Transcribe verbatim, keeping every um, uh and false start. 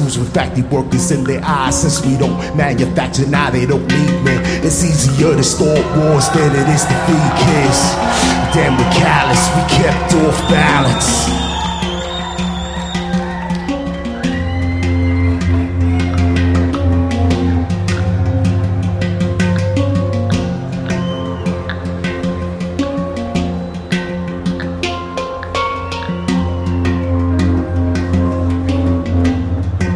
schools with factory workers in their eyes. Since we don't manufacture, now they don't need me. It's easier to start wars than it is to feed kids. Damn, we callous, we kept off balance.